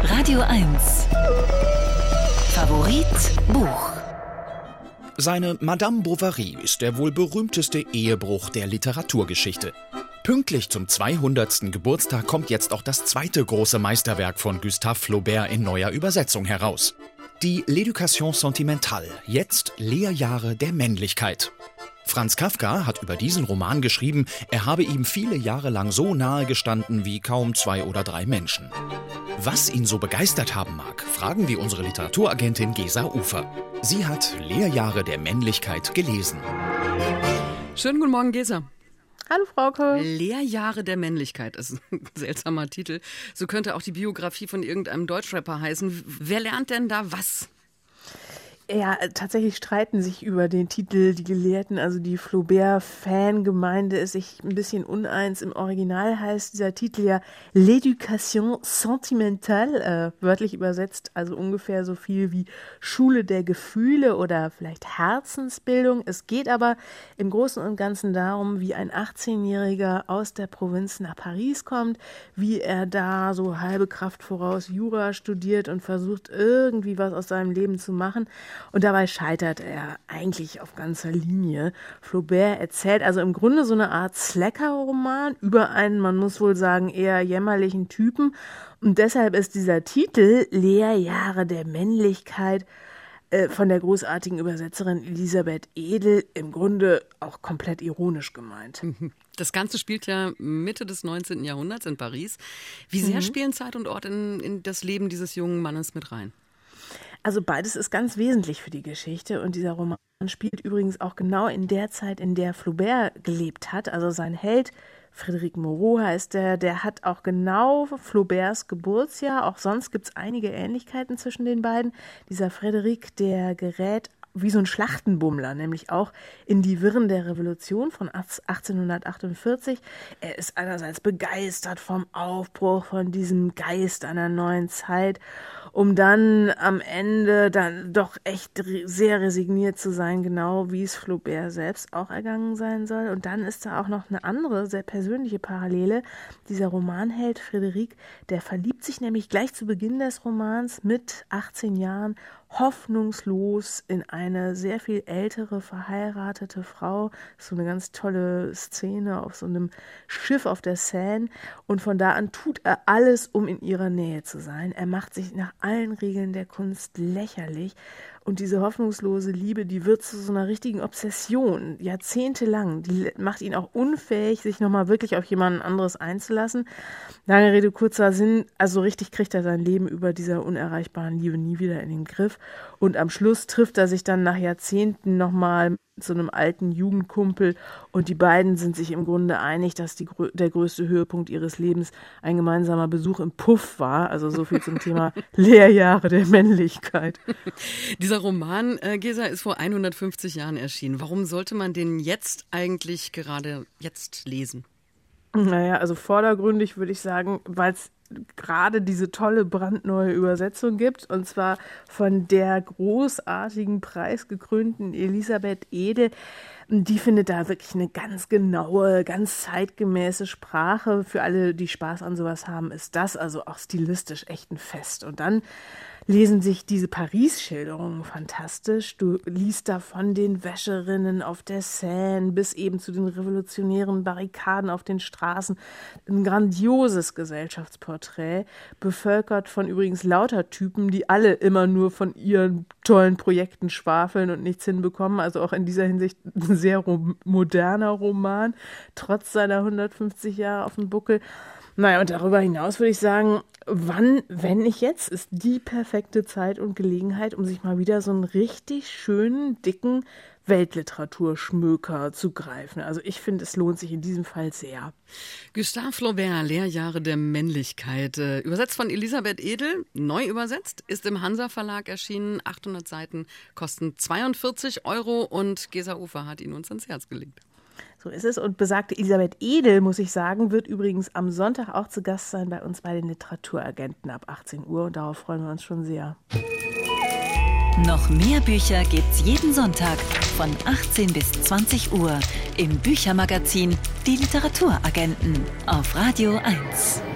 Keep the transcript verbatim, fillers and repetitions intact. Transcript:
Radio eins Favorit Buch. Seine Madame Bovary ist der wohl berühmteste Ehebruch der Literaturgeschichte. Pünktlich zum zweihundertsten Geburtstag kommt jetzt auch das zweite große Meisterwerk von Gustave Flaubert in neuer Übersetzung heraus. Die L'Éducation sentimentale, jetzt Lehrjahre der Männlichkeit. Franz Kafka hat über diesen Roman geschrieben, er habe ihm viele Jahre lang so nahe gestanden wie kaum zwei oder drei Menschen. Was ihn so begeistert haben mag, fragen wir unsere Literaturagentin Gesa Ufer. Sie hat Lehrjahre der Männlichkeit gelesen. Schönen guten Morgen, Gesa. Hallo Frauke. Lehrjahre der Männlichkeit ist ein seltsamer Titel. So könnte auch die Biografie von irgendeinem Deutschrapper heißen. Wer lernt denn da was? Ja, tatsächlich streiten sich über den Titel die Gelehrten, also die Flaubert-Fangemeinde ist sich ein bisschen uneins. Im Original heißt dieser Titel ja L'Éducation sentimentale, äh, wörtlich übersetzt, also ungefähr so viel wie Schule der Gefühle oder vielleicht Herzensbildung. Es geht aber im Großen und Ganzen darum, wie ein achtzehnjähriger aus der Provinz nach Paris kommt, wie er da so halbe Kraft voraus Jura studiert und versucht irgendwie was aus seinem Leben zu machen. Und dabei scheitert er eigentlich auf ganzer Linie. Flaubert erzählt also im Grunde so eine Art Slacker-Roman über einen, man muss wohl sagen, eher jämmerlichen Typen. Und deshalb ist dieser Titel Lehrjahre der Männlichkeit äh, von der großartigen Übersetzerin Elisabeth Edel im Grunde auch komplett ironisch gemeint. Das Ganze spielt ja Mitte des neunzehnten Jahrhunderts in Paris. Wie sehr mhm. spielen Zeit und Ort in, in das Leben dieses jungen Mannes mit rein? Also beides ist ganz wesentlich für die Geschichte und dieser Roman spielt übrigens auch genau in der Zeit, in der Flaubert gelebt hat. Also sein Held, Frédéric Moreau heißt der, der hat auch genau Flauberts Geburtsjahr. Auch sonst gibt es einige Ähnlichkeiten zwischen den beiden. Dieser Frédéric, der gerät wie so ein Schlachtenbummler, nämlich auch in die Wirren der Revolution von achtzehnhundertachtundvierzig. Er ist einerseits begeistert vom Aufbruch, von diesem Geist einer neuen Zeit, um dann am Ende dann doch echt sehr resigniert zu sein, genau wie es Flaubert selbst auch ergangen sein soll. Und dann ist da auch noch eine andere, sehr persönliche Parallele. Dieser Romanheld Frédéric, der verliebt sich nämlich gleich zu Beginn des Romans mit achtzehn Jahren hoffnungslos in eine sehr viel ältere, verheiratete Frau. So eine ganz tolle Szene auf so einem Schiff auf der Seine. Und von da an tut er alles, um in ihrer Nähe zu sein. Er macht sich nach allen Regeln der Kunst lächerlich. Und diese hoffnungslose Liebe, die wird zu so einer richtigen Obsession, jahrzehntelang. Die macht ihn auch unfähig, sich nochmal wirklich auf jemanden anderes einzulassen. Lange Rede, kurzer Sinn, also richtig kriegt er sein Leben über dieser unerreichbaren Liebe nie wieder in den Griff. Und am Schluss trifft er sich dann nach Jahrzehnten nochmal mit so einem alten Jugendkumpel und die beiden sind sich im Grunde einig, dass die, der größte Höhepunkt ihres Lebens ein gemeinsamer Besuch im Puff war. Also so viel zum Thema Lehrjahre der Männlichkeit. Dieser Roman, äh, Gesa, ist vor hundertfünfzig Jahren erschienen. Warum sollte man den jetzt eigentlich gerade jetzt lesen? Naja, also vordergründig würde ich sagen, weil es gerade diese tolle brandneue Übersetzung gibt, und zwar von der großartigen, preisgekrönten Elisabeth Edel. Die findet da wirklich eine ganz genaue, ganz zeitgemäße Sprache. Für alle, die Spaß an sowas haben, ist das also auch stilistisch echt ein Fest. Und dann lesen sich diese Paris-Schilderungen fantastisch. Du liest da von den Wäscherinnen auf der Seine bis eben zu den revolutionären Barrikaden auf den Straßen. Ein grandioses Gesellschaftsporträt, bevölkert von übrigens lauter Typen, die alle immer nur von ihren tollen Projekten schwafeln und nichts hinbekommen. Also auch in dieser Hinsicht ein sehr rom- moderner Roman, trotz seiner hundertfünfzig Jahre auf dem Buckel. Naja, und darüber hinaus würde ich sagen, wann, wenn nicht jetzt, ist die perfekte Zeit und Gelegenheit, um sich mal wieder so einen richtig schönen, dicken Weltliteraturschmöker zu greifen. Also ich finde, es lohnt sich in diesem Fall sehr. Gustave Flaubert, Lehrjahre der Männlichkeit. Äh, übersetzt von Elisabeth Edel, neu übersetzt, ist im Hansa Verlag erschienen. achthundert Seiten, kosten zweiundvierzig Euro und Gesa Ufer hat ihn uns ans Herz gelegt. So ist es. Und besagte Elisabeth Edel, muss ich sagen, wird übrigens am Sonntag auch zu Gast sein bei uns bei den Literaturagenten ab achtzehn Uhr. Und darauf freuen wir uns schon sehr. Noch mehr Bücher gibt's jeden Sonntag von achtzehn bis zwanzig Uhr im Büchermagazin Die Literaturagenten auf Radio eins.